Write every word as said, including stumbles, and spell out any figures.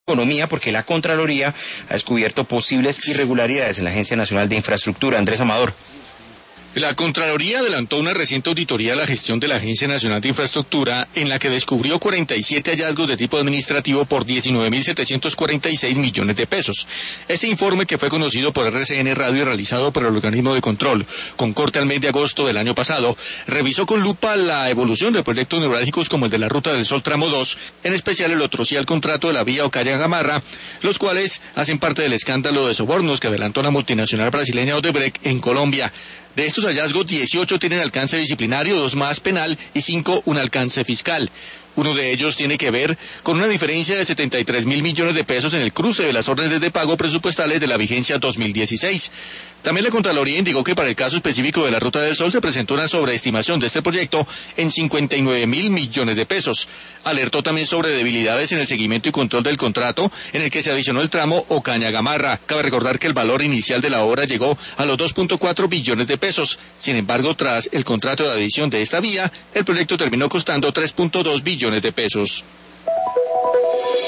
Economía, porque la Contraloría ha descubierto posibles irregularidades en la Agencia Nacional de Infraestructura. Andrés Amador. La Contraloría adelantó una reciente auditoría a la gestión de la Agencia Nacional de Infraestructura en la que descubrió cuarenta y siete hallazgos de tipo administrativo por diecinueve mil setecientos cuarenta y seis millones de pesos. Este informe, que fue conocido por R C N Radio y realizado por el organismo de control, con corte al mes de agosto del año pasado, revisó con lupa la evolución de proyectos neurálgicos como el de la Ruta del Sol Tramo dos, en especial el otro sí al contrato de la vía Ocaya-Gamarra, los cuales hacen parte del escándalo de sobornos que adelantó la multinacional brasileña Odebrecht en Colombia. De estos hallazgos, dieciocho tienen alcance disciplinario, dos más penal y cinco un alcance fiscal. Uno de ellos tiene que ver con una diferencia de setenta y tres mil millones de pesos en el cruce de las órdenes de pago presupuestales de la vigencia dos mil dieciséis. También la Contraloría indicó que para el caso específico de la Ruta del Sol se presentó una sobreestimación de este proyecto en cincuenta y nueve mil millones de pesos. Alertó también sobre debilidades en el seguimiento y control del contrato, en el que se adicionó el tramo Ocaña-Gamarra. Cabe recordar que el valor inicial de la obra llegó a los dos punto cuatro billones de pesos. Sin embargo, tras el contrato de adición de esta vía, el proyecto terminó costando tres punto dos billones de pesos.